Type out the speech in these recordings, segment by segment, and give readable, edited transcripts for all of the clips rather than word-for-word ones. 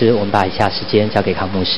之，我们把以下时间交给康牧师。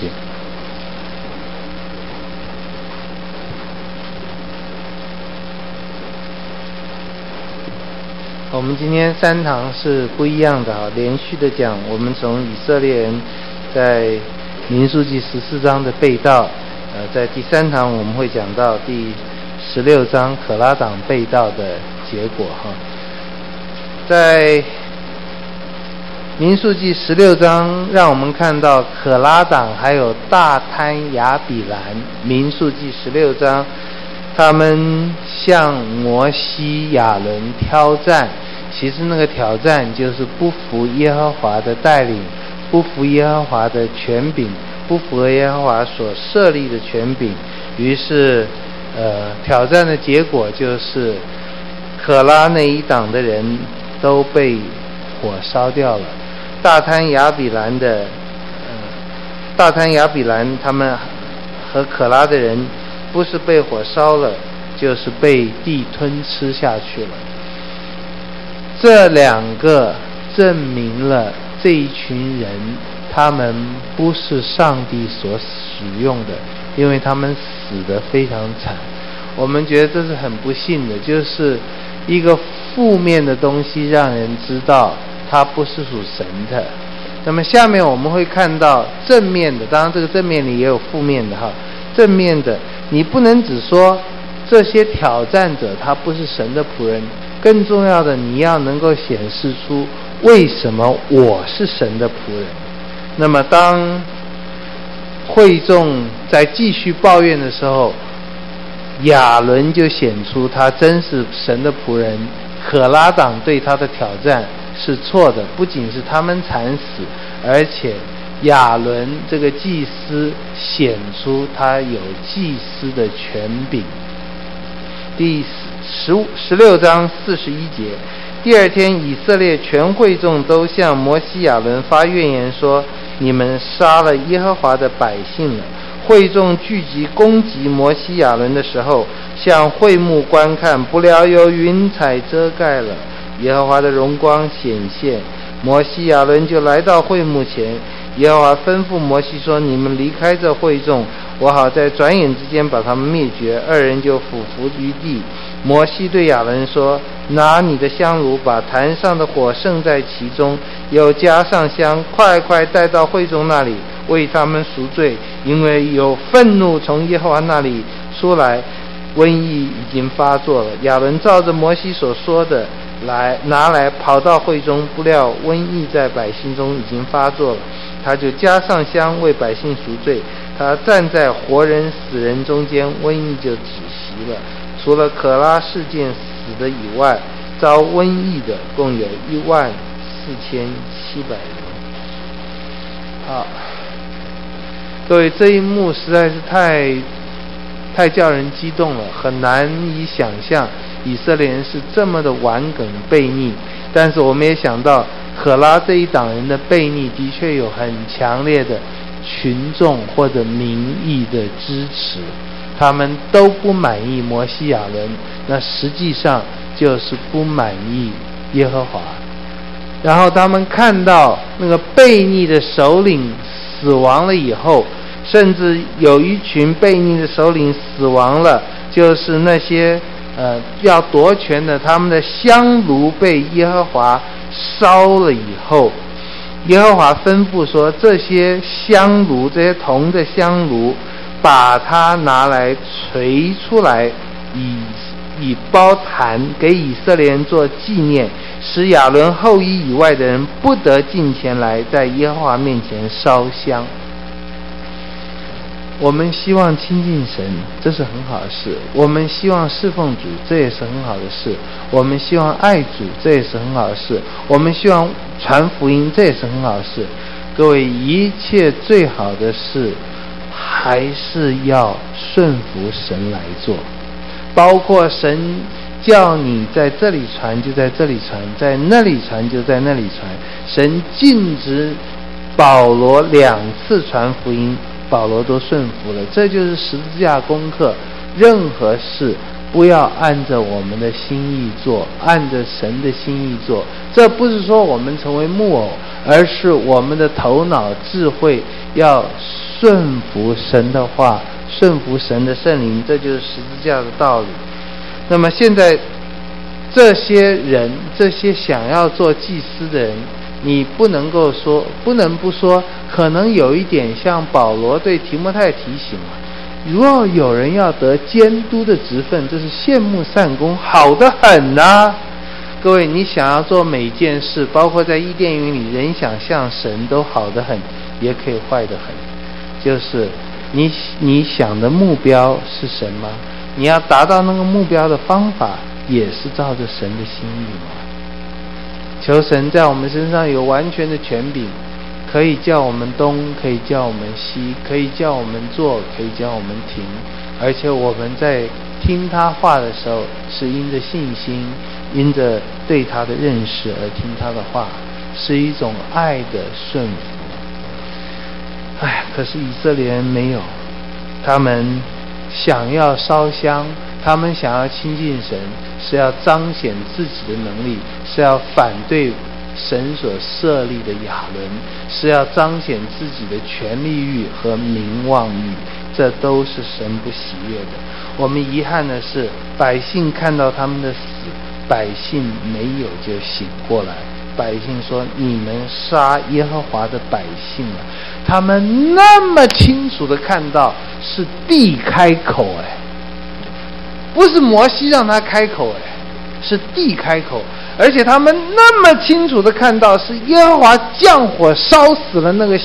我们今天3堂是不一样的，连续的讲，我们从以色列人在民数记14章的背道，在第3堂我们会讲到第16章可拉党背道的结果哈。在民数记16章让我们看到可拉党还有大滩亚比兰，民数记16章他们向摩西亚伦挑战，其实那个挑战就是不服耶和华的带领，不服耶和华的权柄，不服耶和华所设立的权柄。于是挑战的结果就是可拉那一党的人都被火烧掉了。大滩亚比兰他们和可拉的人不是被火烧了，就是被地吞吃下去了。这2个证明了这一群人他们不是上帝所使用的，因为他们死得非常惨。我们觉得这是很不幸的，就是一个负面的东西让人知道它不是属神的。那么下面我们会看到正面的，当然这个正面里也有负面的哈。正面的，你不能只说这些挑战者他不是神的仆人，更重要的你要能够显示出为什么我是神的仆人。那么当会众在继续抱怨的时候，亚伦就显出他真是神的仆人，可拉党对他的挑战是错的，不仅是他们惨死，而且亚伦这个祭司显出他有祭司的权柄。第16章41节，第2天以色列全会众都向摩西亚伦发怨言说，你们杀了耶和华的百姓了。会众聚集攻击摩西亚伦的时候，向会幕观看，不料有云彩遮盖了，耶和华的荣光显现，摩西亚伦就来到会幕前。耶和华吩咐摩西说，你们离开这会众，我好在转眼之间把他们灭绝。2人就俯伏于地。摩西对亚伦说，拿你的香炉，把坛上的火盛在其中，又加上香，快快带到会众那里，为他们赎罪，因为有愤怒从耶和华那里出来，瘟疫已经发作了。亚伦照着摩西所说的拿来，跑到会中，不料瘟疫在百姓中已经发作了，他就加上香为百姓赎罪。他站在活人死人中间，瘟疫就止息了。除了可拉事件死的以外，遭瘟疫的共有14700人。好，各位，这一幕实在是太叫人激动了，很难以想象以色列人是这么的顽梗悖逆。但是我们也想到可拉这一党人的悖逆的确有很强烈的群众或者民意的支持，他们都不满意摩西亚伦，那实际上就是不满意耶和华。然后他们看到那个悖逆的首领死亡了以后，甚至有一群悖逆的首领死亡了，就是那些要夺权的，他们的香炉被耶和华烧了以后，耶和华吩咐说，这些香炉，这些铜的香炉，把它拿来锤出来，以包坛，给以色列人做纪念，使亚伦后裔以外的人不得进前来在耶和华面前烧香。我们希望亲近神，这是很好的事；我们希望侍奉主，这也是很好的事；我们希望爱主，这也是很好的事；我们希望传福音，这也是很好的事。各位，一切最好的事还是要顺服神来做，包括神叫你在这里传就在这里传，在那里传就在那里传。神禁止保罗2次传福音，保罗都顺服了，这就是十字架功课。任何事不要按着我们的心意做，按着神的心意做。这不是说我们成为木偶， 而是我们的头脑智慧要顺服神的话，顺服神的圣灵，这就是十字架的道理。那么现在这些人，这些想要做祭司的人，你不能不说，可能有一点像保罗对提摩太提醒啊，如果有人要得监督的职分，这是羡慕善工，好得很啊。各位，你想要做每一件事，包括在伊甸园里，人想像神都好得很，也可以坏得很。就是你想的目标是神吗？你要达到那个目标的方法，也是照着神的心意吗？求神在我们身上有完全的权柄，可以叫我们东，可以叫我们西，可以叫我们做，可以叫我们停。而且我们在听他话的时候，是因着信心，因着对他的认识而听他的话，是一种爱的顺服。可是以色列人没有，他们想要烧香，他们想要亲近神，是要彰显自己的能力，是要反对神所设立的亚伦，是要彰显自己的权力欲和名望欲，这都是神不喜悦的。我们遗憾的是，百姓看到他们的死，百姓没有就醒过来。百姓说：“你们杀耶和华的百姓啊！”他们那么清楚的看到是地开口，不是摩西让他开口，是地开口。而且他们那么清楚的看到是耶和华降火烧死了那个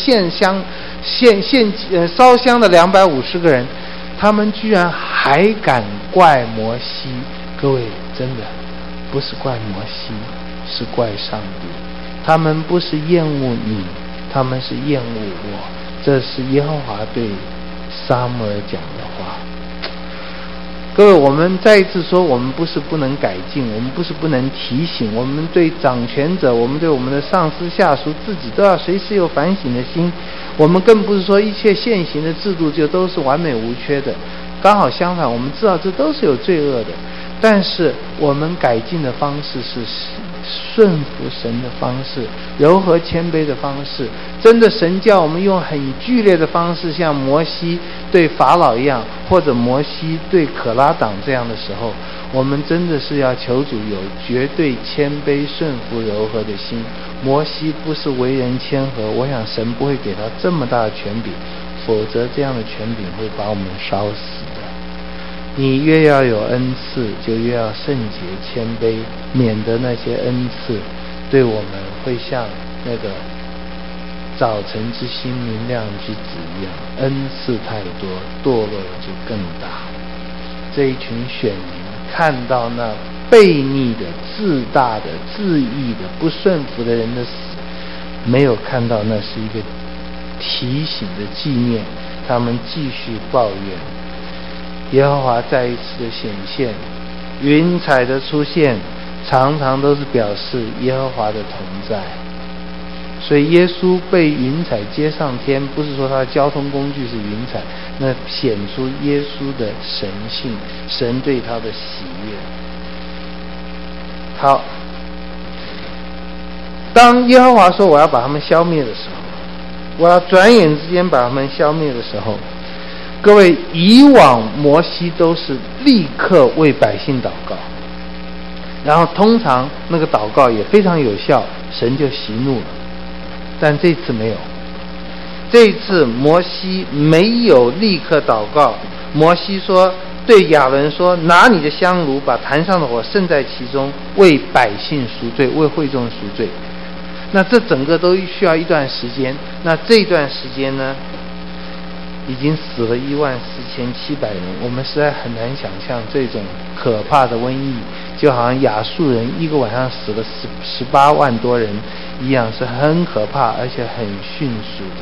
烧香的250个人，他们居然还敢怪摩西。各位，真的不是怪摩西，是怪上帝。他们不是厌恶你，他们是厌恶我。这是耶和华对撒母耳讲的话。各位，我们再一次说，我们不是不能改进，我们不是不能提醒，我们对掌权者，我们对我们的上司下属，自己都要随时有反省的心。我们更不是说一切现行的制度就都是完美无缺的，刚好相反，我们知道这都是有罪恶的。但是我们改进的方式是顺服神的方式，柔和谦卑的方式。真的，神叫我们用很剧烈的方式，像摩西对法老一样，或者摩西对可拉党这样的时候，我们真的是要求主有绝对谦卑顺服柔和的心。摩西不是为人谦和，我想神不会给他这么大的权柄，否则这样的权柄会把我们烧死的。你越要有恩赐，就越要圣洁谦卑，免得那些恩赐对我们会像那个早晨之星明亮之子一样，恩赐太多，堕落就更大。这一群选民看到那悖逆的、自大的、自义的、不顺服的人的死，没有看到那是一个提醒的纪念，他们继续抱怨。耶和华再一次的显现，云彩的出现常常都是表示耶和华的同在。所以耶稣被云彩接上天，不是说他的交通工具是云彩，那显出耶稣的神性，神对他的喜悦。好，当耶和华说我要把他们消灭的时候，我要转眼之间把他们消灭的时候，各位，以往摩西都是立刻为百姓祷告，然后通常那个祷告也非常有效，神就息怒了。但这次没有，这一次摩西没有立刻祷告。摩西说，对亚伦说，拿你的香炉，把坛上的火盛在其中，为百姓赎罪，为会众赎罪。那这整个都需要一段时间。那这段时间呢，已经死了14700人，我们实在很难想象这种可怕的瘟疫，就好像亚述人一个晚上死了18万多人一样，是很可怕而且很迅速的。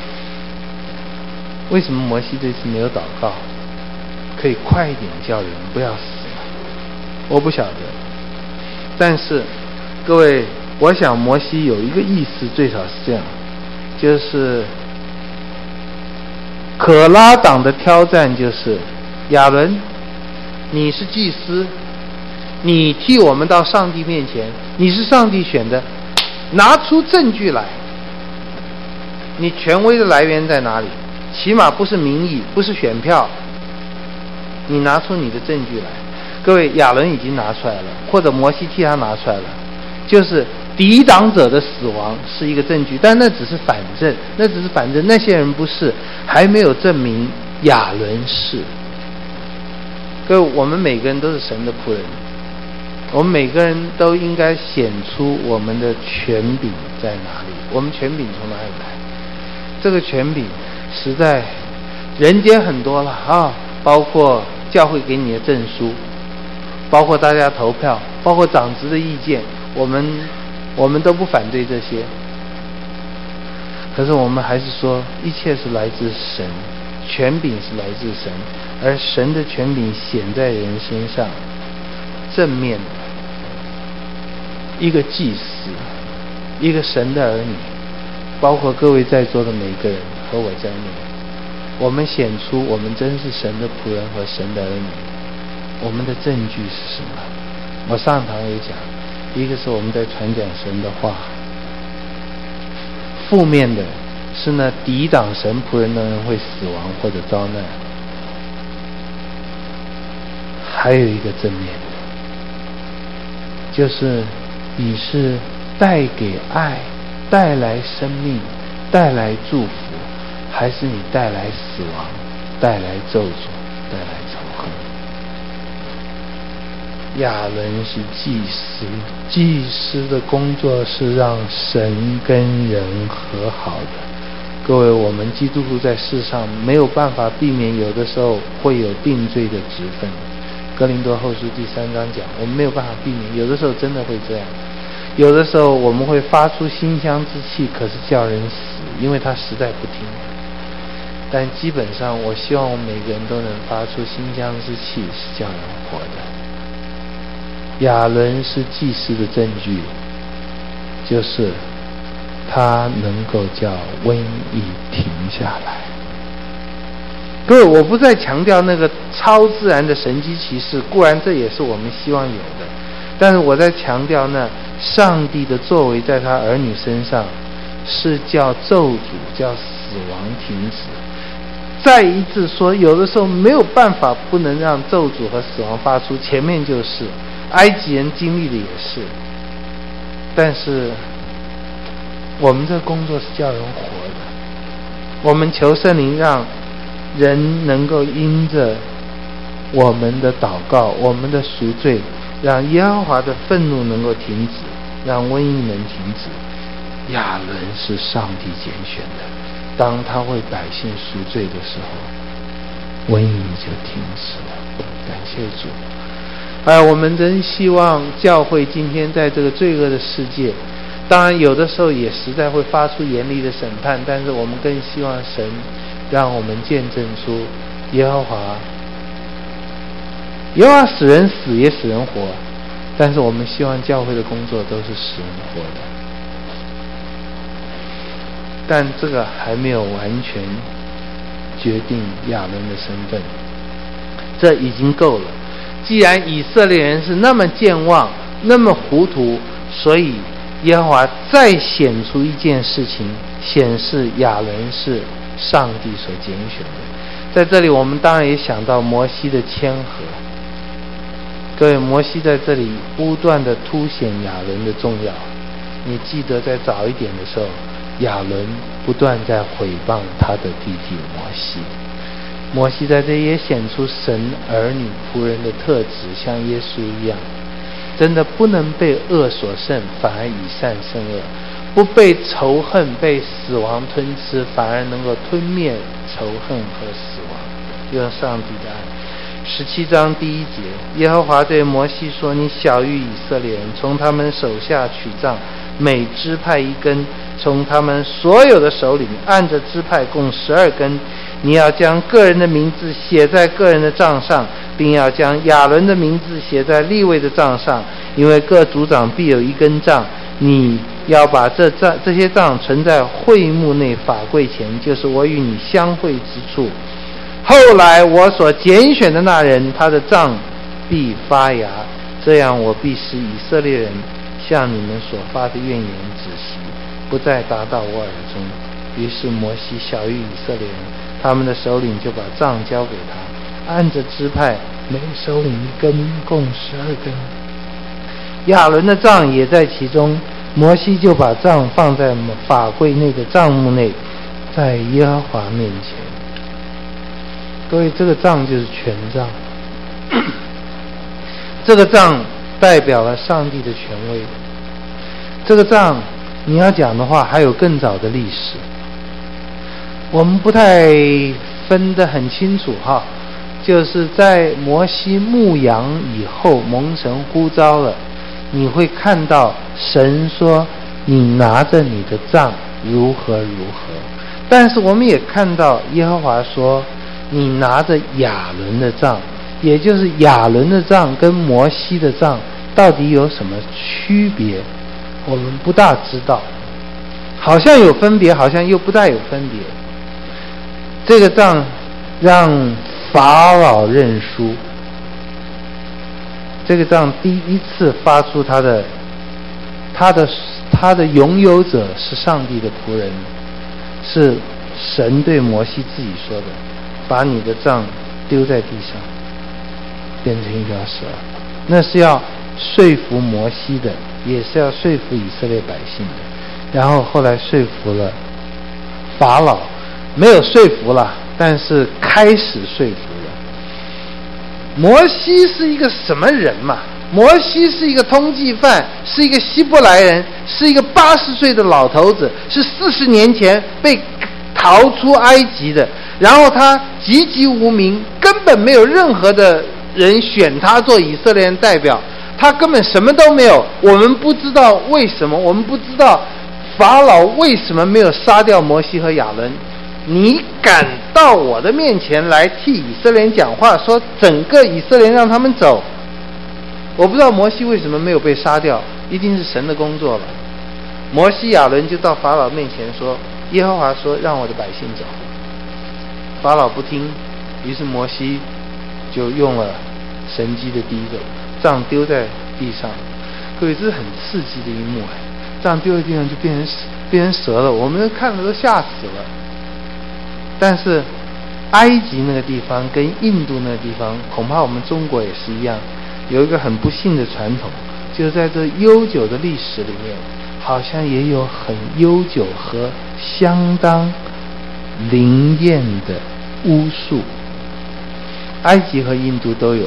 为什么摩西这次没有祷告，可以快一点叫人不要死呢？我不晓得。但是各位，我想摩西有一个意思，最少是这样，就是可拉党的挑战就是亚伦，你是祭司，你替我们到上帝面前，你是上帝选的，拿出证据来， 你权威的来源在哪里？起码不是民意，不是选票。你拿出你的证据来。各位，亚伦已经拿出来了，或者摩西替他拿出来了，就是抵挡者的死亡是一个证据，但那只是反证，那些人不是，还没有证明亚伦是。各位，我们每个人都是神的仆人，我们每个人都应该显出我们的权柄在哪里，我们权柄从哪里来？这个权柄实在人间很多了啊，包括教会给你的证书，包括大家投票，包括长执的意见，我们都不反对这些。可是我们还是说，一切是来自神，权柄是来自神，而神的权柄显在人身上，正面的一个祭司，一个神的儿女，包括各位在座的每个人和我在内，我们显出我们真是神的仆人和神的儿女。我们的证据是什么？我上堂也讲，一个是我们在传讲神的话，负面的是呢，抵挡神仆人的人会死亡或者遭难。还有一个正面的，就是你是带给爱，带来生命，带来祝福，还是你带来死亡，带来咒诅，带来仇恨？亚伦是祭司，祭司的工作是让神跟人和好的。各位，我们基督徒在世上没有办法避免，有的时候会有定罪的职分。哥林多后书第3章讲，我们没有办法避免，有的时候真的会这样。有的时候我们会发出馨香之气，可是叫人死，因为他实在不听。但基本上我希望我们每个人都能发出馨香之气，是叫人活的。亚伦是祭司的证据，就是他能够叫瘟疫停下来。各位，我不再强调那个超自然的神迹奇事，固然这也是我们希望有的，但是我在强调呢，上帝的作为在他儿女身上是叫咒诅，叫死亡停止。再一次说，有的时候没有办法不能让咒诅和死亡发出，前面就是埃及人经历的也是。但是我们这个工作是叫人活的，我们求圣灵让人能够因着我们的祷告，我们的赎罪，让耶和华的愤怒能够停止，让瘟疫能停止。亚伦是上帝拣选的，当他为百姓赎罪的时候，瘟疫就停止了。感谢主。我们真希望教会今天在这个罪恶的世界，当然有的时候也实在会发出严厉的审判，但是我们更希望神让我们见证出耶和华使人死也使人活，但是我们希望教会的工作都是使人活的。但这个还没有完全决定亚伦的身份，这已经够了。既然以色列人是那么健忘，那么糊涂，所以耶和华再显出一件事情，显示亚伦是上帝所拣选的。在这里我们当然也想到摩西的谦和。各位，摩西在这里不断地凸显亚伦的重要。你记得在早一点的时候，亚伦不断在毁谤他的弟弟摩西。摩西在这里也显出神儿女仆人的特质，像耶稣一样，真的不能被恶所胜，反而以善胜恶；不被仇恨、被死亡吞吃，反而能够吞灭仇恨和死亡，用上帝的爱。17章第1节，耶和华对摩西说：你晓谕以色列人，从他们手下取杖，每支派1根，从他们所有的首领按着支派共12根。你要将个人的名字写在个人的账上，并要将亚伦的名字写在利未的账上，因为各族长必有1根杖。你要把这些杖存在会幕内法柜前，就是我与你相会之处。后来我所拣选的那人，他的杖必发芽，这样我必使以色列人向你们所发的怨言止息，不再达到我耳中， 于是摩西晓谕以色列人，他们的首领就把杖交给他，按着支派，每首领一根，共12根。亚伦的杖也在其中，摩西就把杖放在法柜内的帐幕内，在耶和华面前。各位，这个杖就是权杖，这个杖代表了上帝的权威。这个杖你要讲的话，还有更早的历史，我们不太分得很清楚哈。就是在摩西牧羊以后，蒙神呼召了，你会看到神说你拿着你的杖如何如何。但是我们也看到耶和华说你拿着亚伦的杖，也就是亚伦的杖跟摩西的杖到底有什么区别，我们不大知道，好像有分别，好像又不大有分别。这个杖让法老认输，这个杖第一次发出他的拥有者是上帝的仆人，是神对摩西自己说的，把你的杖丢在地上，变成一条蛇。那是要说服摩西的，也是要说服以色列百姓的。然后后来说服了法老，没有说服了，但是开始说服了。摩西是一个什么人嘛？摩西是一个通缉犯，是一个希伯来人，是一个80岁的老头子，是40年前被逃出埃及的，然后他籍籍无名，根本没有任何的人选他做以色列人代表，他根本什么都没有。我们不知道为什么，我们不知道法老为什么没有杀掉摩西和亚伦。你敢到我的面前来替以色列人讲话，说整个以色列人让他们走，我不知道摩西为什么没有被杀掉，一定是神的工作了。摩西亚伦就到法老面前说，耶和华说让我的百姓走。法老不听，于是摩西就用了神机的第一个杖丢在地上。各位，这是很刺激的一幕，杖丢在地上就变成蛇了，我们看了都吓死了。但是埃及那个地方跟印度那个地方，恐怕我们中国也是一样，有一个很不幸的传统，就是在这悠久的历史里面，好像也有很悠久和相当灵验的巫术。埃及和印度都有，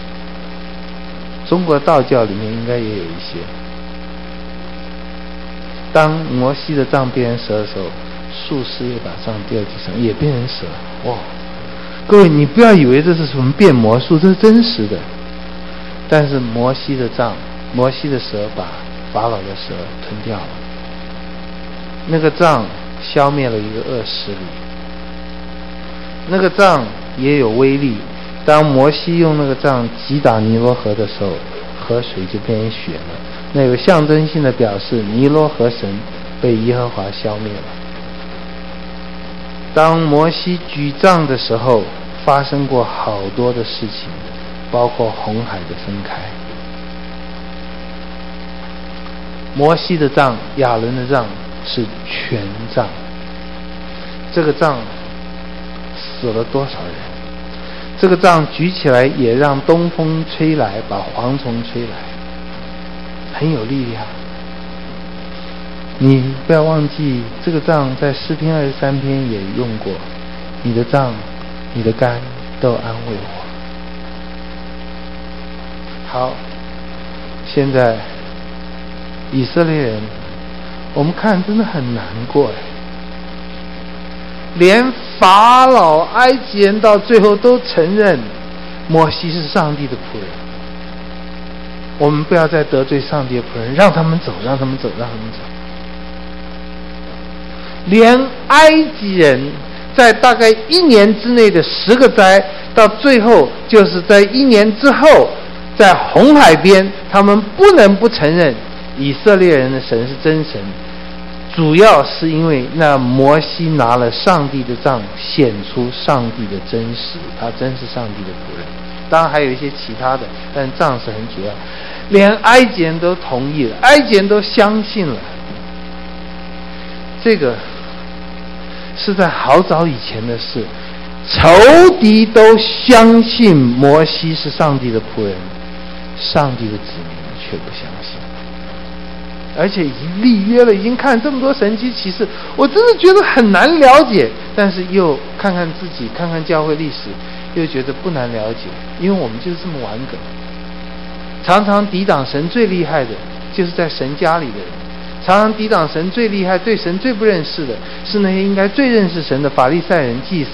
中国道教里面应该也有一些。当摩西的杖变成蛇的时候，术士也把杖掉地上，也变成蛇。哇！各位，你不要以为这是什么变魔术，这是真实的。但是摩西的杖，摩西的蛇把法老的蛇吞掉了。那个杖消灭了一个恶势力。那个杖也有威力。当摩西用那个杖击打尼罗河的时候，河水就变成血了。那有象征性的表示，尼罗河神被耶和华消灭了。当摩西举杖的时候，发生过好多的事情，包括红海的分开。摩西的杖，亚伦的杖是权杖。这个杖死了多少人？这个杖举起来也让东风吹来，把蝗虫吹来，很有力量。你不要忘记，这个杖在诗篇23篇也用过，你的杖你的竿都安慰我。好，现在以色列人，我们看真的很难过，连法老埃及人到最后都承认摩西是上帝的仆人。我们不要再得罪上帝的仆人，让他们走，让他们走，让他们走。连埃及人在大概1年之内的10个灾，到最后就是在1年之后，在红海边，他们不能不承认以色列人的神是真神，主要是因为那摩西拿了上帝的杖，显出上帝的真实，他真是上帝的仆人。当然还有一些其他的，但杖是很主要。连埃及人都同意了，埃及人都相信了。这个是在好早以前的事。仇敌都相信摩西是上帝的仆人，上帝的子民却不相信，而且已经立约了，已经看这么多神迹奇事，我真的觉得很难了解。但是又看看自己，看看教会历史，又觉得不难了解，因为我们就是这么顽梗。常常抵挡神最厉害的就是在神家里的人，常常抵挡神最厉害、对神最不认识的是那些应该最认识神的法利赛人、祭司。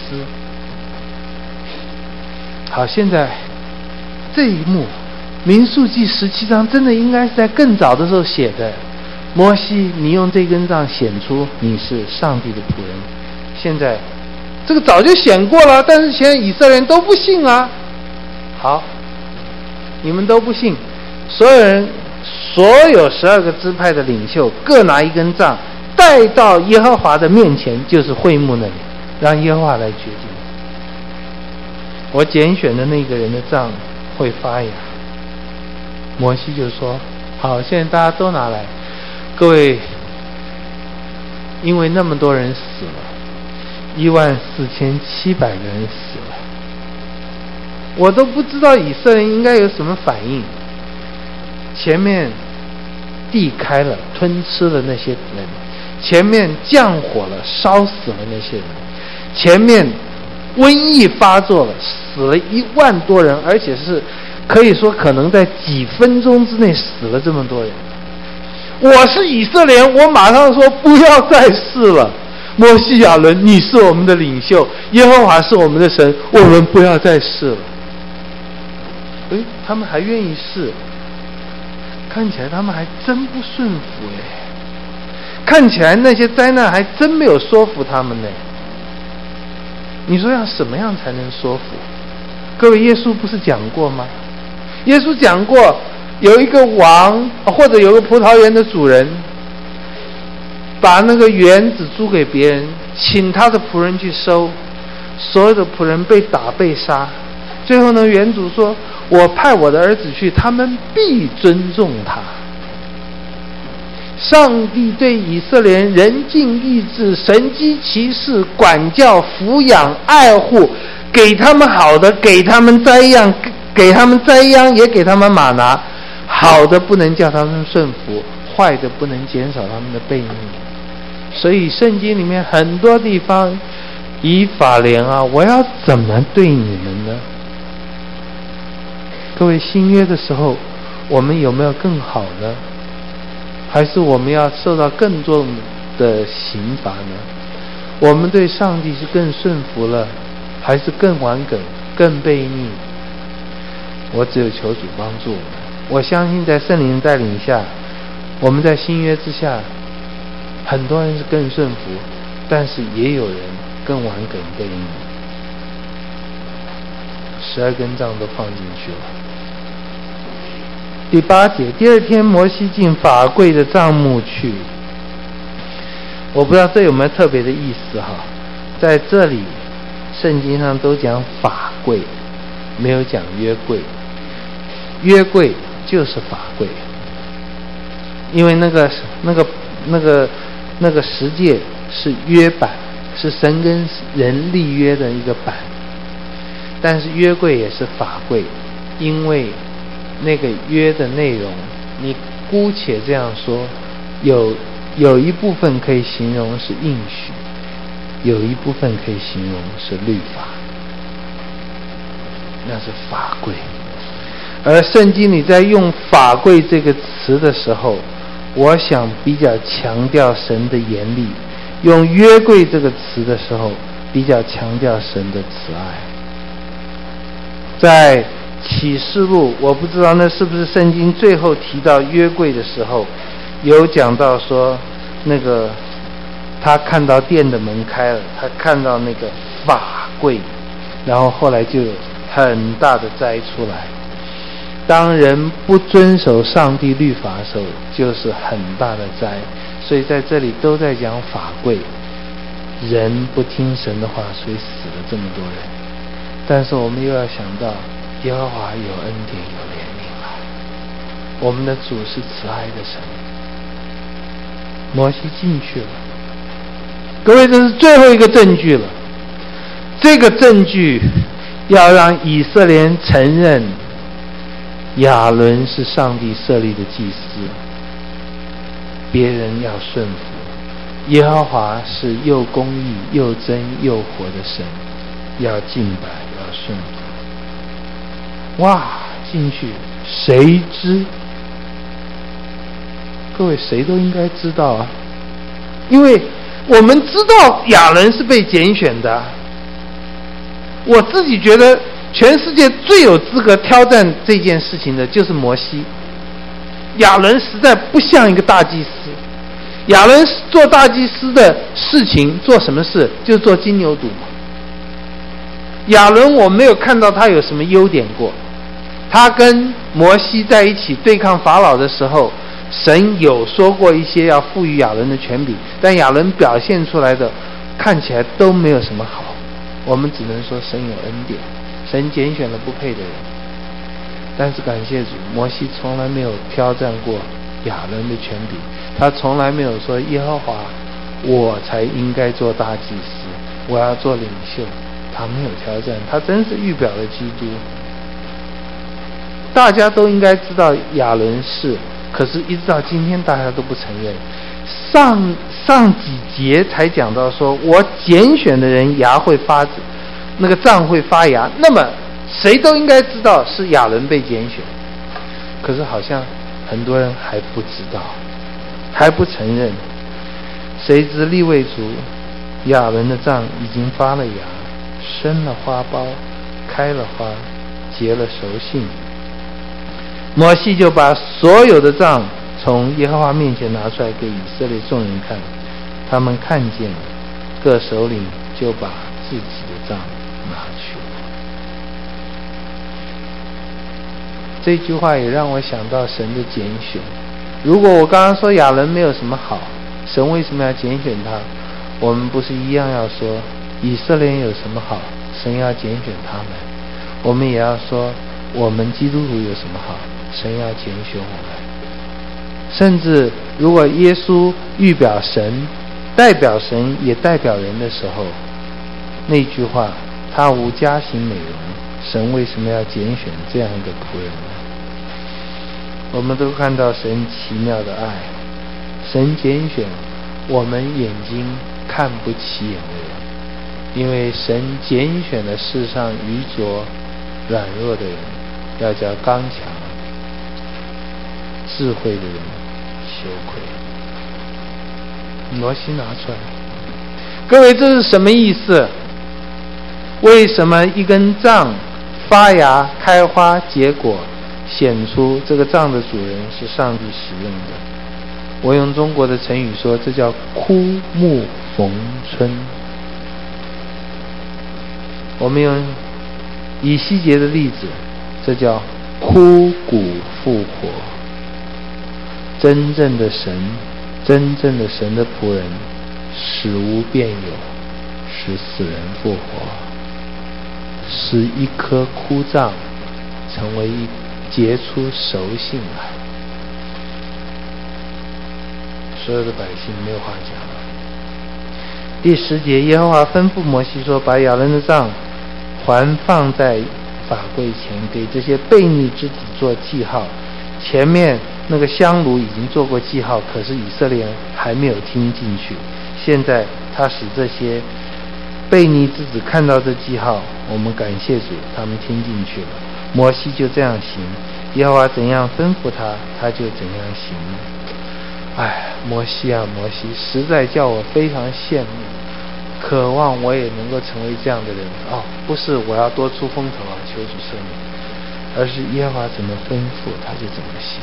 好，现在这一幕民数记17章真的应该是在更早的时候写的。摩西，你用这根杖显出你是上帝的仆人。现在这个早就显过了，但是现在以色列人都不信啊。好，你们都不信，所有12个支派的领袖各拿一根杖，带到耶和华的面前，就是会幕那里，让耶和华来决定。我拣选的那个人的杖会发芽。摩西就说：好，现在大家都拿来。各位，因为那么多人死了，14700个人死了，我都不知道以色列应该有什么反应。前面地开了，吞吃了那些人；前面降火了，烧死了那些人；前面瘟疫发作了，死了1万多人，而且是可以说可能在几分钟之内死了这么多人。我是以色列人，我马上说不要再试了。摩西亚伦，你是我们的领袖，耶和华是我们的神，我们不要再试了。他们还愿意试，看起来他们还真不顺服看起来那些灾难还真没有说服他们呢。你说要什么样才能说服？各位，耶稣不是讲过吗？耶稣讲过，有一个王或者有个葡萄园的主人，把那个园子租给别人，请他的仆人去收，所有的仆人被打被杀。最后呢，园主说：我派我的儿子去，他们必尊重他。上帝对以色列人仁尽义治，神机骑士，管教抚养爱护，给他们好的，给他们栽秧，给他们栽秧，也给他们玛拿。好的不能叫他们顺服，坏的不能减少他们的悖逆。所以圣经里面很多地方，以法莲啊，我要怎么对你们呢？各位，新约的时候我们有没有更好呢？还是我们要受到更重的刑罚呢？我们对上帝是更顺服了，还是更顽梗、更悖逆？我只有求主帮助我们。我相信在圣灵带领下，我们在新约之下，很多人是更顺服，但是也有人更顽梗悖逆。12根杖都放进去了。第8节，第2天摩西进法柜的帐幕去。我不知道这有没有特别的意思哈，在这里圣经上都讲法柜，没有讲约柜。约柜就是法柜，因为那个十诫是约版，是神跟人立约的一个版，但是约柜也是法柜，因为那个约的内容，你姑且这样说，有一部分可以形容是应许，有一部分可以形容是律法，那是法柜。而圣经里在用法柜这个词的时候，我想比较强调神的严厉；用约柜这个词的时候，比较强调神的慈爱。在启示录，我不知道那是不是圣经最后提到约柜的时候，有讲到说，那个他看到殿的门开了，他看到那个法柜，然后后来就有很大的灾出来。当人不遵守上帝律法的时候，就是很大的灾。所以在这里都在讲法柜，人不听神的话，所以死了这么多人。但是我们又要想到耶和华有恩典有怜悯啊，我们的主是慈爱的神。摩西进去了， 各位，这是最后一个证据了。这个证据要让以色列人承认亚伦是上帝设立的祭司，别人要顺服。耶和华是又公义又真又活的神，要敬拜，要顺服。哇，进去谁知？各位，谁都应该知道啊，因为我们知道亚伦是被拣选的。我自己觉得全世界最有资格挑战这件事情的就是摩西。亚伦实在不像一个大祭司。亚伦做大祭司的事情做什么事？就是做金牛犊嘛。亚伦我没有看到他有什么优点过。他跟摩西在一起对抗法老的时候，神有说过一些要赋予亚伦的权柄，但亚伦表现出来的看起来都没有什么好。我们只能说神有恩典，神拣选了不配的人。但是感谢主，摩西从来没有挑战过亚伦的权柄，他从来没有说耶和华我才应该做大祭司，我要做领袖。他没有挑战，他真是预表了基督。大家都应该知道亚伦是，可是一直到今天大家都不承认。上几节才讲到说，我拣选的人牙会发，那个杖会发芽，那么谁都应该知道是亚伦被拣选。可是好像很多人还不知道，还不承认。谁知利未族亚伦的杖已经发了芽，生了花苞，开了花，结了熟杏。摩西就把所有的杖从耶和华面前拿出来给以色列众人看，他们看见了，各首领就把自己的杖拿去了。这句话也让我想到神的拣选。如果我刚刚说亚伦没有什么好，神为什么要拣选他？我们不是一样要说以色列人有什么好，神要拣选他们？我们也要说我们基督徒有什么好，神要拣选我们。甚至如果耶稣预表神，代表神也代表人的时候，那句话他无家型美容，神为什么要拣选这样一个仆人呢？我们都看到神奇妙的爱，神拣选我们眼睛看不起眼的人，因为神拣选了世上愚拙软弱的人，要叫刚强智慧的人羞愧。摩西拿出来，各位，这是什么意思？为什么一根杖发芽开花结果，显出这个杖的主人是上帝使用的？我用中国的成语说，这叫枯木逢春。我们用以西结的例子，这叫枯骨复活。真正的神，真正的神的仆人，使无变有，使死人复活，使一棵枯杖成为一结出熟杏来。所有的百姓没有话讲了。第10节，耶和华吩咐摩西说，把亚伦的杖还放在法柜前，给这些悖逆之子做记号。前面那个香炉已经做过记号，可是以色列人还没有听进去。现在他使这些悖逆之子看到这记号，我们感谢主，他们听进去了。摩西就这样行，耶和华怎样吩咐他，他就怎样行。摩西啊，摩西，实在叫我非常羡慕，渴望我也能够成为这样的人。不是我要多出风头啊，求主赦免，而是耶和华怎么吩咐，他就怎么行。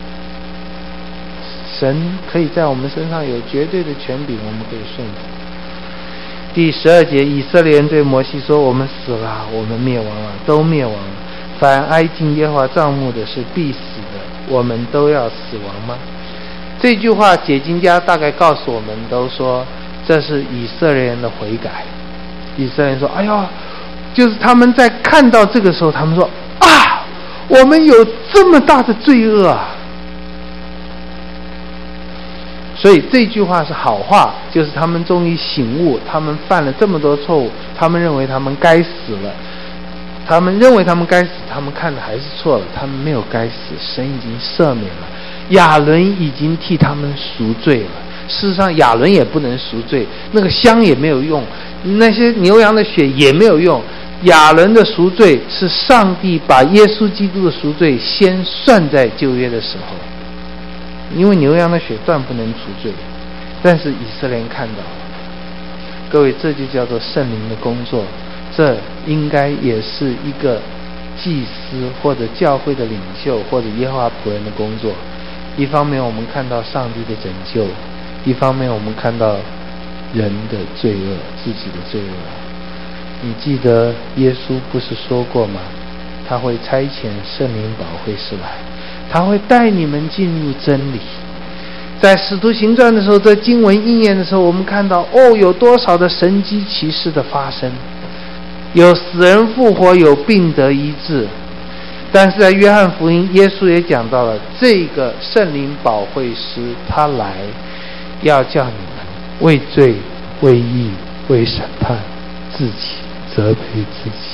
神可以在我们身上有绝对的权柄，我们可以顺服。第12节，以色列人对摩西说，我们死了，我们灭亡了，都灭亡了。凡挨近耶和华帐幕的是必死的，我们都要死亡吗？这句话解经家大概告诉我们，都说这是以色列人的悔改。以色列人说，就是他们在看到这个时候，他们说我们有这么大的罪恶啊！ 所以这句话是好话，就是他们终于醒悟，他们犯了这么多错误，他们认为他们该死了，他们认为他们该死，他们看的还是错了，他们没有该死，神已经赦免了，亚伦已经替他们赎罪了。事实上亚伦也不能赎罪，那个香也没有用，那些牛羊的血也没有用。亚伦的赎罪是上帝把耶稣基督的赎罪先算在旧约的时候，因为牛羊的血断不能赎罪，但是以色列人看到了。各位，这就叫做圣灵的工作，这应该也是一个祭司或者教会的领袖或者耶和华仆人的工作。一方面我们看到上帝的拯救，一方面我们看到人的罪恶，自己的罪恶。你记得耶稣不是说过吗？他会差遣圣灵保惠师来，他会带你们进入真理。在使徒行传的时候，在经文应验的时候，我们看到有多少的神迹奇事的发生，有死人复活，有病得医治。但是在约翰福音，耶稣也讲到了这个圣灵保惠师，他来要叫你们为罪、为义、为审判自己，责备自己。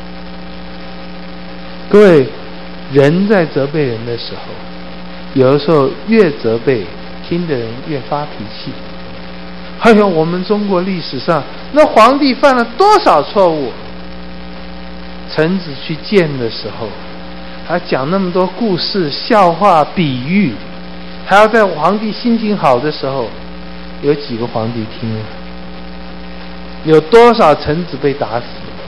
各位，人在责备人的时候，有的时候越责备，听的人越发脾气。还有我们中国历史上，那皇帝犯了多少错误，臣子去见的时候，还讲那么多故事、笑话、比喻，还要在皇帝心情好的时候，有几个皇帝听了？有多少臣子被打死？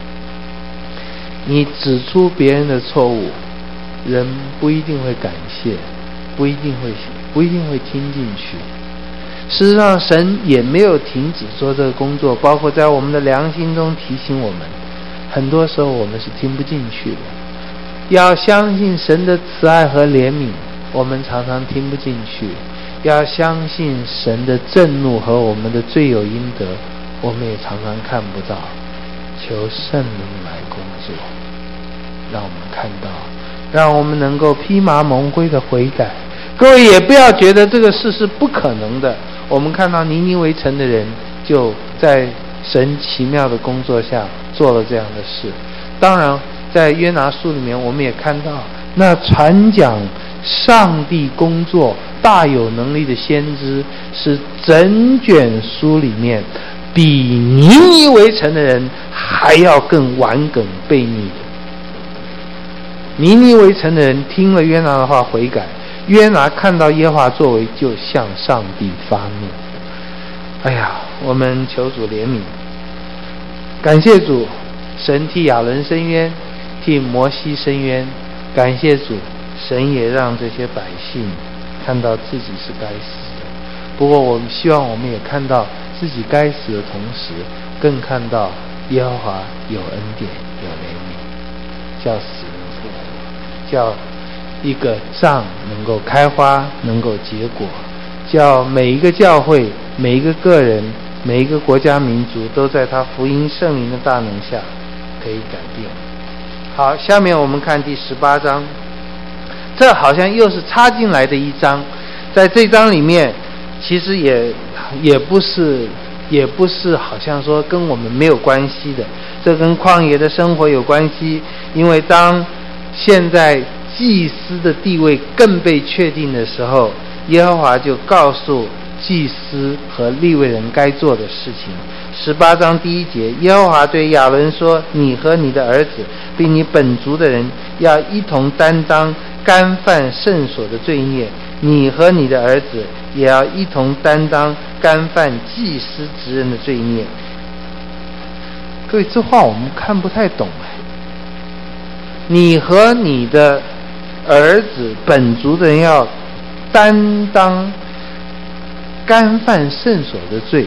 你指出别人的错误，人不一定会感谢，不一定会听进去。事实上，神也没有停止做这个工作，包括在我们的良心中提醒我们，很多时候我们是听不进去的。要相信神的慈爱和怜悯，我们常常听不进去；要相信神的震怒和我们的罪有应得，我们也常常看不到。求圣灵来工作，让我们看到，让我们能够披麻蒙灰的悔改。各位也不要觉得这个事是不可能的。我们看到尼尼微城的人就在神奇妙的工作下做了这样的事。当然在约拿书里面我们也看到，那传讲上帝工作大有能力的先知是整卷书里面比尼尼微城的人还要更顽梗悖逆的。尼尼微城的人听了约拿的话悔改，约拿看到耶和华作为就向上帝发怒。哎呀，我们求主怜悯，感谢主，神替亚伦伸冤，替摩西伸冤，感谢主，神也让这些百姓看到自己是该死的。不过我们希望我们也看到自己该死的同时，更看到耶和华有恩典有怜悯，叫死人复活，叫一个杖能够开花，能够结果，叫每一个教会、每一个个人、每一个国家民族都在他福音圣灵的大能下可以改变。好，下面我们看第18章，这好像又是插进来的一章。在这章里面其实也不是好像说跟我们没有关系的，这跟旷野的生活有关系。因为当现在祭司的地位更被确定的时候，耶和华就告诉祭司和利未人该做的事情。18章第1节，耶和华对亚伦说，你和你的儿子并你本族的人要一同担当干犯圣所的罪孽，你和你的儿子也要一同担当干犯祭司职人的罪孽。各位，这话我们看不太懂。你和你的儿子本族的人要担当干犯圣所的罪。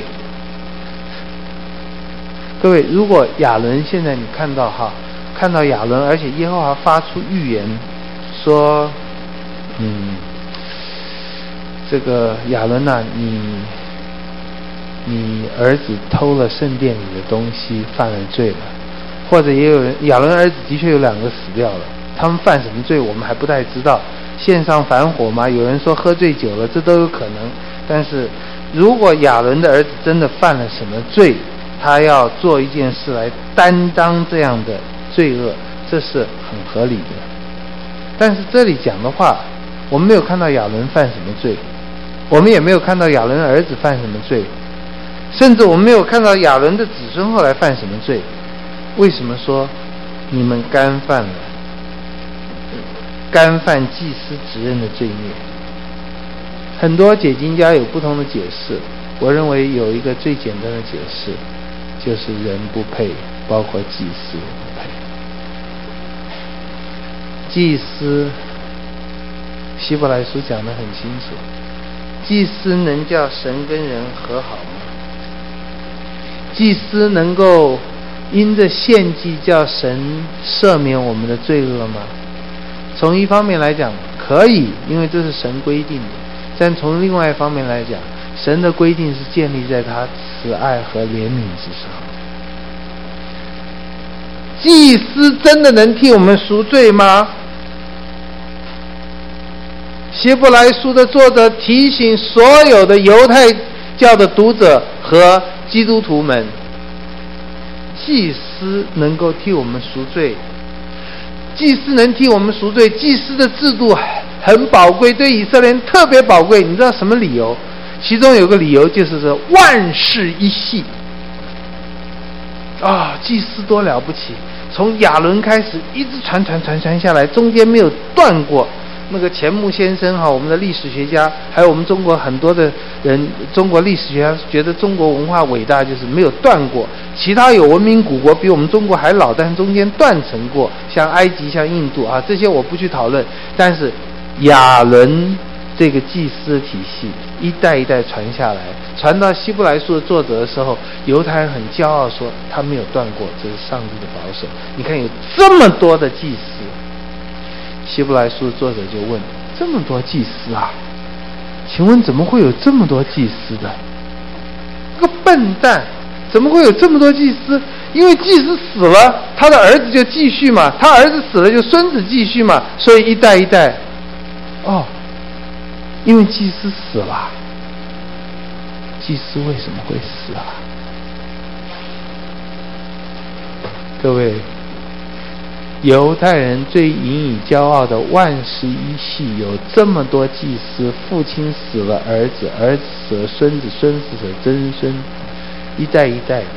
各位，如果亚伦现在你看到亚伦，而且耶和华发出预言说，这个亚伦啊，你儿子偷了圣殿里的东西，犯了罪了。或者也有人，亚伦儿子的确有2个死掉了，他们犯什么罪我们还不太知道。献上反火吗？有人说喝醉酒了，这都有可能。 但是如果亚伦的儿子真的犯了什么罪，他要做一件事来担当这样的罪恶，这是很合理的。但是这里讲的话，我们没有看到亚伦犯什么罪，我们也没有看到亚伦的儿子犯什么罪，甚至我们没有看到亚伦的子孙后来犯什么罪。为什么说你们干犯祭司职任的罪孽？很多解经家有不同的解释，我认为有一个最简单的解释，就是人不配，包括祭司不配。祭司，希伯来书讲得很清楚，祭司能叫神跟人和好吗？祭司能够因着献祭叫神赦免我们的罪恶吗？从一方面来讲可以，因为这是神规定的，但从另外一方面来讲，神的规定是建立在他慈爱和怜悯之上。祭司真的能替我们赎罪吗？希伯来书的作者提醒所有的犹太教的读者和基督徒们，祭司能够替我们赎罪，祭司能替我们赎罪，祭司的制度很宝贵，对以色列人特别宝贵。你知道什么理由？其中有个理由就是说万世一系祭司多了不起，从亚伦开始一直传下来，中间没有断过。那个钱穆先生我们的历史学家，还有我们中国很多的人，中国历史学家觉得中国文化伟大，就是没有断过。其他有文明古国比我们中国还老，但是中间断层过，像埃及、像印度这些我不去讨论。但是亚伦这个祭司的体系一代一代传下来，传到希伯来书的作者的时候，犹太人很骄傲说他没有断过，这是上帝的保守。你看有这么多的祭司，希伯来书的作者就问：这么多祭司请问怎么会有这么多祭司的？这个笨蛋，怎么会有这么多祭司？因为祭司死了，他的儿子就继续嘛，他儿子死了就孙子继续嘛，所以一代一代。因为祭司死了。祭司为什么会死各位，犹太人最引以骄傲的万世一系有这么多祭司，父亲死了儿子，儿子死了孙子，孙子死了曾孙，一代一代的。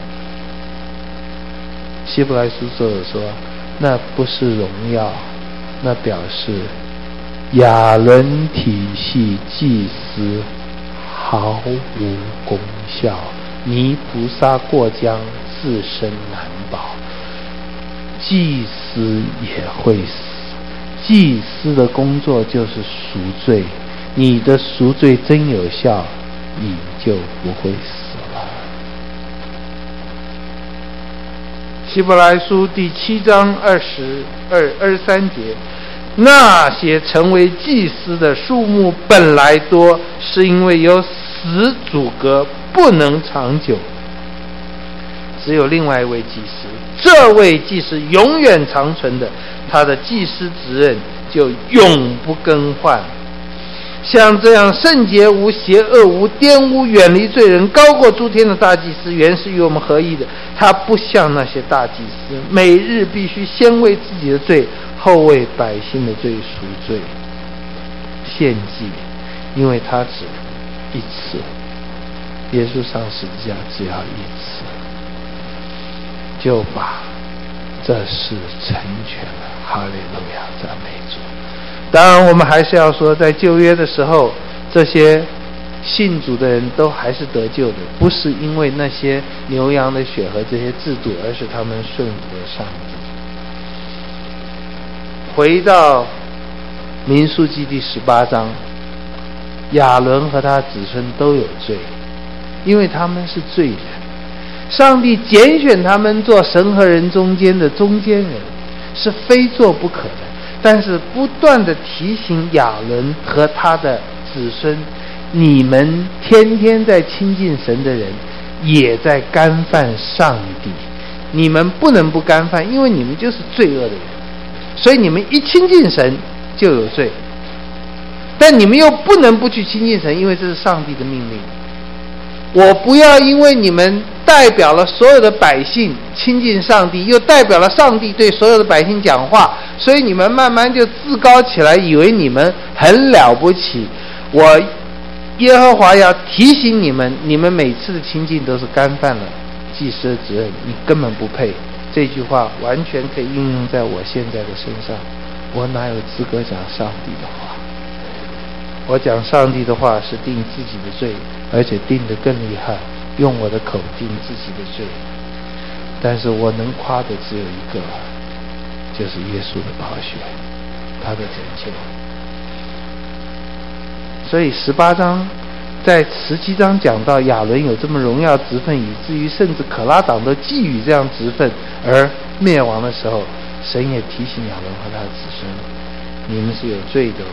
希伯来书作者说，那不是荣耀，那表示亚伦体系祭司毫无功效，泥菩萨过江，自身难保。祭司也会死，祭司的工作就是赎罪，你的赎罪真有效，你就不会死了。希伯来书第7章23节，那些成为祭司的数目本来多，是因为有死阻隔，不能长久。只有另外一位祭司，这位祭司永远长存的，他的祭司职任就永不更换。像这样圣洁无邪恶无玷污远离罪人高过诸天的大祭司，原是与我们合意的。他不像那些大祭司，每日必须先为自己的罪，后为百姓的罪赎罪献祭，因为他只一次，耶稣上十字架只要一次，就把这事成全了。哈利路亚，赞美主。当然我们还是要说，在旧约的时候，这些信主的人都还是得救的，不是因为那些牛羊的血和这些制度，而是他们顺服了上帝。回到民数记第18章，亚伦和他子孙都有罪，因为他们是罪人。上帝拣选他们做神和人中间的中间人，是非做不可的。但是不断的提醒亚伦和他的子孙，你们天天在亲近神的人，也在干犯上帝。你们不能不干犯，因为你们就是罪恶的人，所以你们一亲近神就有罪。 但你们又不能不去亲近神，因为这是上帝的命令。我不要因为你们代表了所有的百姓亲近上帝，又代表了上帝对所有的百姓讲话，所以你们慢慢就自高起来，以为你们很了不起。我耶和华要提醒你们，你们每次的亲近都是干犯了祭司的责任，你根本不配。这句话完全可以应用在我现在的身上，我哪有资格讲上帝的话？我讲上帝的话是定自己的罪，而且定得更厉害，用我的口定自己的罪。但是我能夸的只有一个，就是耶稣的宝血，他的拯救。所以18章在17章讲到亚伦有这么荣耀职分，以至于甚至可拉党都觊觎这样职分而灭亡的时候，神也提醒亚伦和他的子孙，你们是有罪的，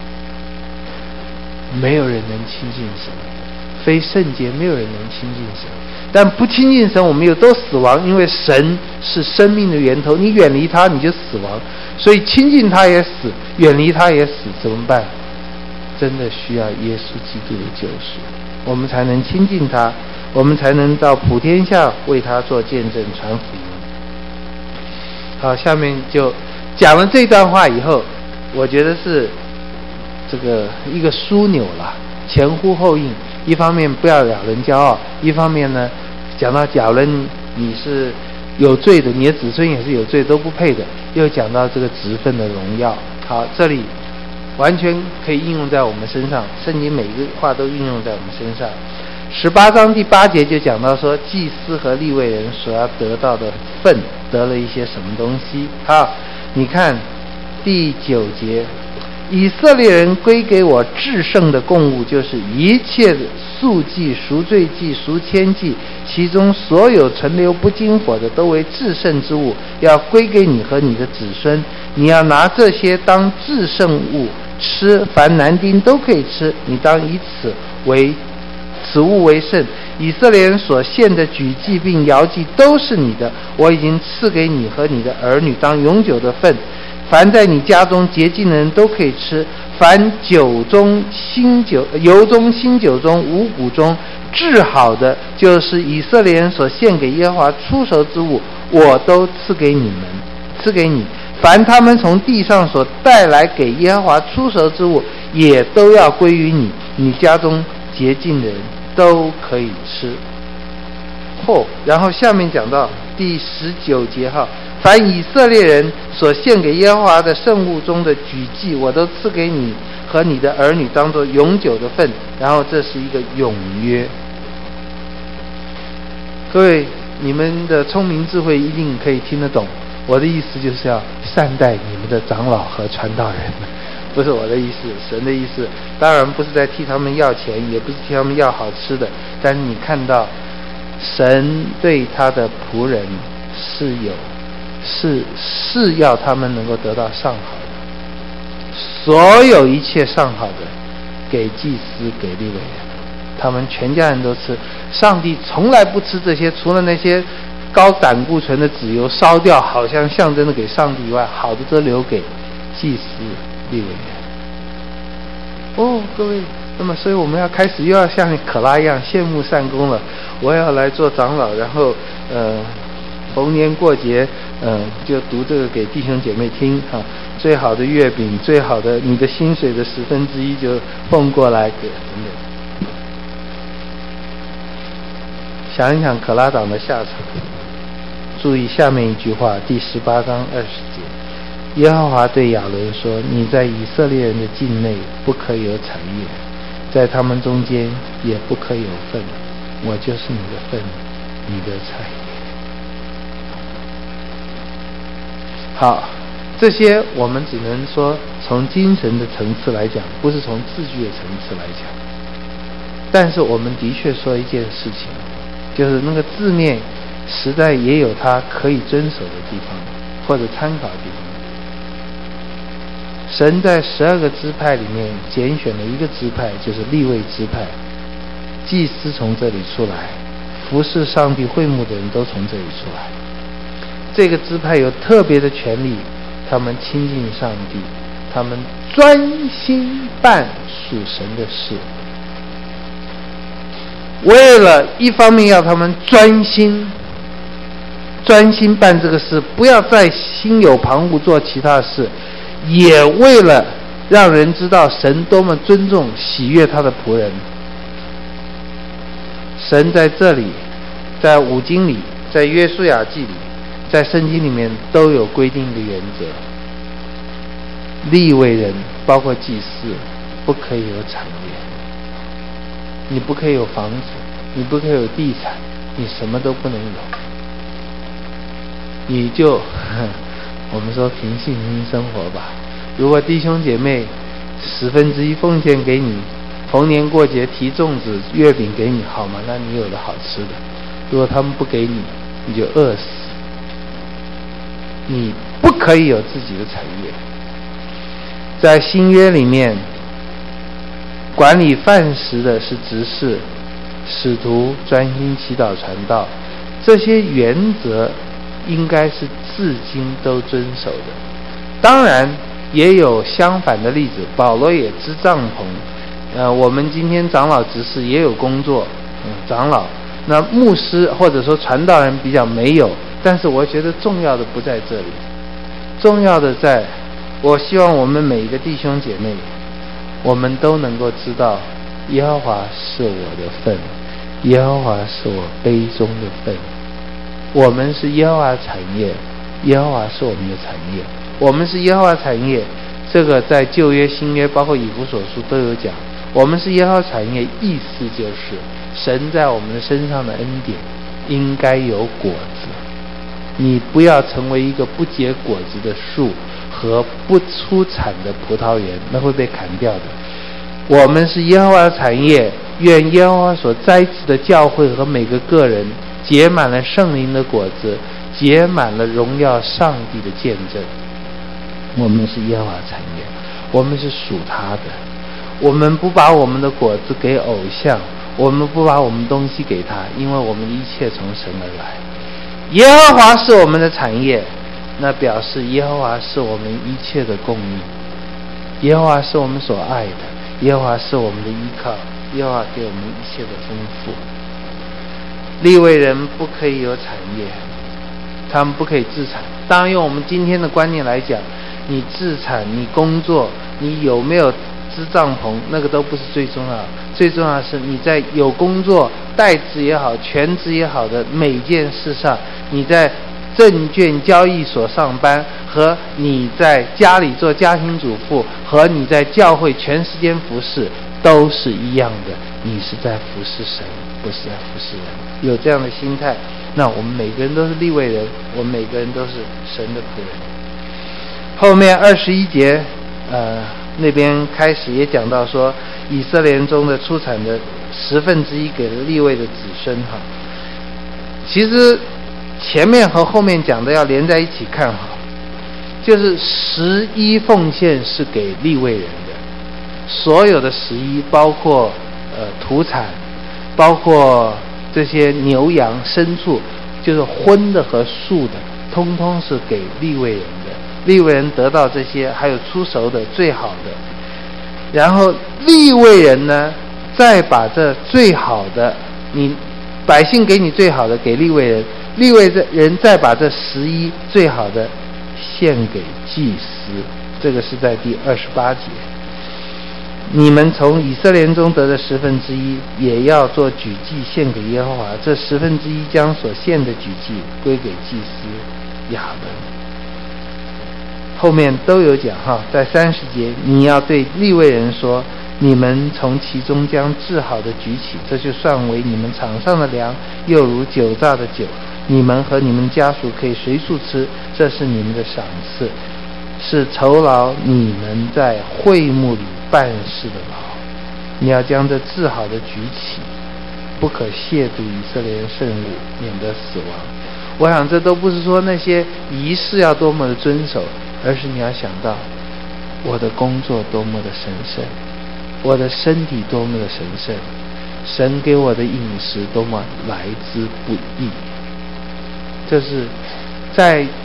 没有人能亲近神，非圣洁没有人能亲近神。但不亲近神，我们又都死亡，因为神是生命的源头，你远离他你就死亡，所以亲近他也死，远离他也死，怎么办？真的需要耶稣基督的救赎，我们才能亲近他，我们才能到普天下为他做见证传福音。好，下面就讲了这段话以后，我觉得是这个一个枢纽了，前呼后应。一方面不要亚伦骄傲，一方面呢讲到亚伦你是有罪的，你的子孙也是有罪，都不配的，又讲到这个职分的荣耀。好，这里完全可以应用在我们身上，圣经每一个话都应用在我们身上。18章第8节就讲到说，祭司和利未人所要得到的份得了一些什么东西。好，你看第9节，以色列人归给我至圣的供物，就是一切的素祭、赎罪祭、赎愆祭，其中所有存留不经火的，都为至圣之物，要归给你和你的子孙。你要拿这些当至圣物吃，凡男丁都可以吃，你当以此物为圣。以色列人所献的举祭并摇祭都是你的，我已经赐给你和你的儿女当永久的份。凡在你家中洁净的人都可以吃，凡油中新酒中五谷中治好的，就是以色列人所献给耶和华出熟之物，我都赐给你。凡他们从地上所带来给耶和华出熟之物，也都要归于你，你家中洁净的人都可以吃。然后下面讲到第19节哈，凡以色列人所献给耶和华的圣物中的举祭，我都赐给你和你的儿女当作永久的份。然后这是一个永约。各位，你们的聪明智慧一定可以听得懂，我的意思就是要善待你们的长老和传道人，不是我的意思，神的意思。当然不是在替他们要钱，也不是替他们要好吃的，但是你看到神对他的仆人是要他们能够得到上好的，所有一切上好的给祭司给利未人，他们全家人都吃。上帝从来不吃这些，除了那些高胆固醇的脂油烧掉，好像象征的给上帝以外，好的都留给祭司利未人。各位，那么所以我们要开始又要像可拉一样羡慕善功了，我要来做长老，然后逢年过节就读这个给弟兄姐妹听哈，最好的月饼，最好的你的薪水的1/10就奉过来给等等。想一想可拉党的下场，注意下面一句话，第18章20节，耶和华对亚伦说，你在以色列人的境内不可有产业，在他们中间也不可有份，我就是你的份，你的产业。好，这些我们只能说从精神的层次来讲，不是从字句的层次来讲。但是我们的确说一件事情，就是那个字面实在也有它可以遵守的地方，或者参考的地方。神在12个支派里面拣选了一个支派，就是利未支派，祭司从这里出来，服侍上帝会幕的人都从这里出来。这个支派有特别的权利，他们亲近上帝， 他们专心办属神的事。为了一方面要他们专心办这个事，不要再心有旁骛做其他事，也为了让人知道神多么尊重喜悦他的仆人。神在这里，在五经里，在约书亚记里，在圣经里面都有规定的原则。利未人包括祭司不可以有产业，你不可以有房子，你不可以有地产，你什么都不能有，你就我们说凭信心生活吧。如果弟兄姐妹1/10奉献给你，逢年过节提粽子月饼给你，好吗？那你有了好吃的。如果他们不给你，你就饿死。你不可以有自己的产业。在新约里面，管理饭食的是执事、使徒，专心祈祷传道，这些原则应该是至今都遵守的。当然也有相反的例子，保罗也支帐篷，我们今天长老执事也有工作，长老，那牧师或者说传道人比较没有，但是我觉得重要的不在这里，重要的在，我希望我们每一个弟兄姐妹，我们都能够知道，耶和华是我的份，耶和华是我杯中的份。我们是耶和华产业，耶和华是我们的产业，我们是耶和华产业。这个在旧约、新约，包括以弗所书都有讲。我们是耶和华产业，意思就是神在我们的身上的恩典应该有果子。你不要成为一个不结果子的树和不出产的葡萄园，那会被砍掉的。我们是耶和华的产业，愿耶和华所栽植的教会和每个个人结满了圣灵的果子，结满了荣耀上帝的见证。我们是耶和华产业，我们是属他的。我们不把我们的果子给偶像，我们不把我们东西给他，因为我们一切从神而来。耶和华是我们的产业，那表示耶和华是我们一切的供应，耶和华是我们所爱的，耶和华是我们的依靠，耶和华给我们一切的丰富。利未人不可以有产业，他们不可以自产。当然用我们今天的观念来讲，你自产，你工作，你有没有支帐篷，那个都不是最重要，最重要的是你在有工作，代职也好，全职也好的每件事上，你在证券交易所上班，和你在家里做家庭主妇，和你在教会全时间服侍，都是一样的，你是在服侍神，不是在服侍人。有这样的心态，那我们每个人都是利未人，我们每个人都是神的仆人。后面21节那边开始也讲到说，以色列人中的出产的1/10给了利未的子孙哈。其实前面和后面讲的要连在一起看哈，就是11奉献是给利未人的，所有的11包括土产，包括这些牛羊牲畜，就是荤的和素的，通通是给利未人的。利未人得到这些，还有出熟的最好的，然后利未人呢再把这最好的，你百姓给你最好的给利未人，利未人再把这11最好的献给祭司。这个是在第28节。你们从以色列人中得的1/10也要做举祭献给耶和华，这1/10将所献的举祭归给祭司亚伦。后面都有讲哈，在30节，你要对利未人说，你们从其中将制好的举起，这就算为你们场上的粮，又如酒榨的酒，你们和你们家属可以随处吃，这是你们的赏赐，是酬劳你们在会幕里办事的劳。你要将这制好的举起，不可亵渎以色列人圣物，免得死亡。我想这都不是说那些仪式要多么的遵守，而是你要想到我的工作多么的神圣，我的身体多么的神圣，神给我的饮食多么来之不易。这是在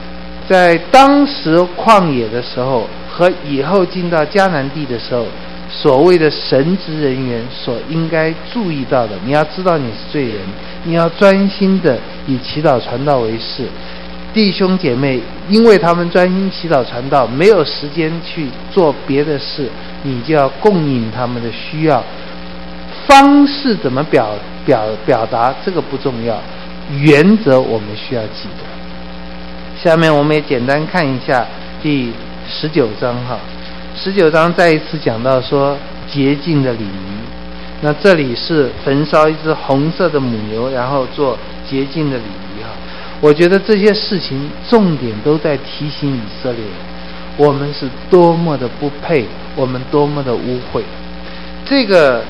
在当时旷野的时候和以后进到迦南地的时候，所谓的神职人员所应该注意到的，你要知道你是罪人，你要专心的以祈祷传道为事。弟兄姐妹因为他们专心祈祷传道，没有时间去做别的事，你就要供应他们的需要。方式怎么表达这个不重要，原则我们需要记得。下面我们也简单看一下第19章19章再一次讲到说洁净的礼仪。那这里是焚烧一只红色的母牛，然后做洁净的礼仪我觉得这些事情重点都在提醒以色列人，我们是多么的不配，我们多么的污秽。这个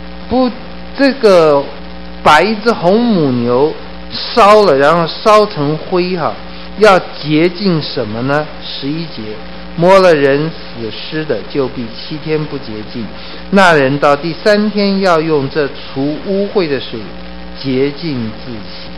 把一只红母牛烧了，然后烧成灰要洁净什么呢？11节，摸了人死尸的，就必7天不洁净。那人到第3天要用这除污秽的水洁净自己。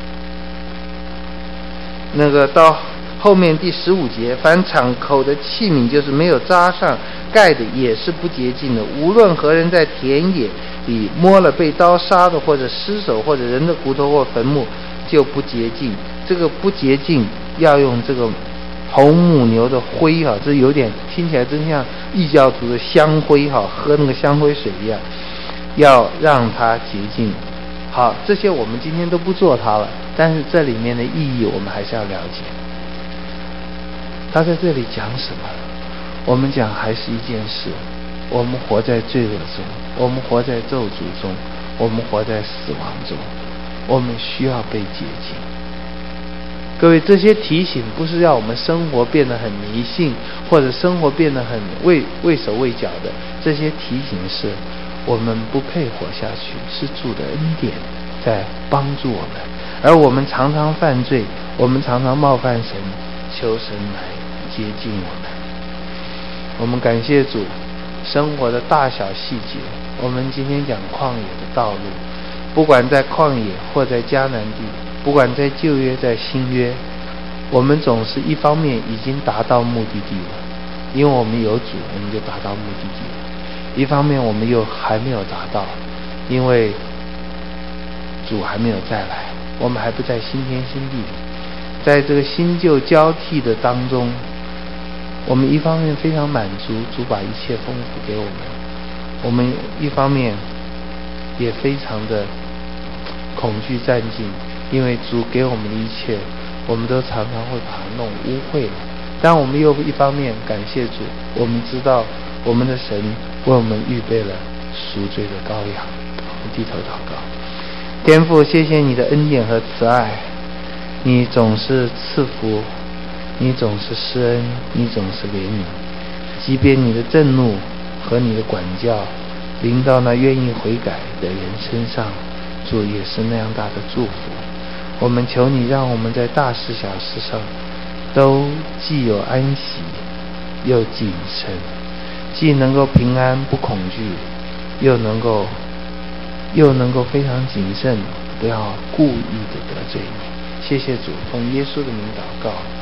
那个到后面第15节，凡敞口的器皿，就是没有扎上盖的，也是不洁净的。无论何人在田野里摸了被刀杀的，或者尸首，或者人的骨头或坟墓，就不洁净。这个不洁净要用这个红母牛的灰这有点听起来真像异教徒的香灰喝那个香灰水一样，要让它洁净。好，这些我们今天都不做它了，但是这里面的意义我们还是要了解。他在这里讲什么？我们讲还是一件事，我们活在罪恶中，我们活在咒诅中，我们活在死亡中，我们需要被洁净。各位，这些提醒不是要我们生活变得很迷信，或者生活变得很畏手畏脚的，这些提醒是我们不配活下去，是主的恩典在帮助我们，而我们常常犯罪，我们常常冒犯神，求神来洁净我们。我们感谢主，生活的大小细节，我们今天讲旷野的道路，不管在旷野或在迦南地，不管在旧约在新约，我们总是一方面已经达到目的地了，因为我们有主，我们就达到目的地了。一方面我们又还没有达到，因为主还没有再来，我们还不在新天新地里。在这个新旧交替的当中，我们一方面非常满足，主把一切丰富给我们，我们一方面也非常的恐惧战兢，因为主给我们的一切，我们都常常会把它弄污秽了。但我们又一方面感谢主，我们知道我们的神为我们预备了赎罪的羔羊。我们低头祷告。天父，谢谢你的恩典和慈爱，你总是赐福，你总是施恩，你总是怜悯。即便你的震怒和你的管教临到那愿意悔改的人身上，主也是那样大的祝福。我们求你让我们在大事小事上都既有安息又谨慎，既能够平安不恐惧，又能够非常谨慎，不要故意的得罪你。谢谢主，奉耶稣的名祷告。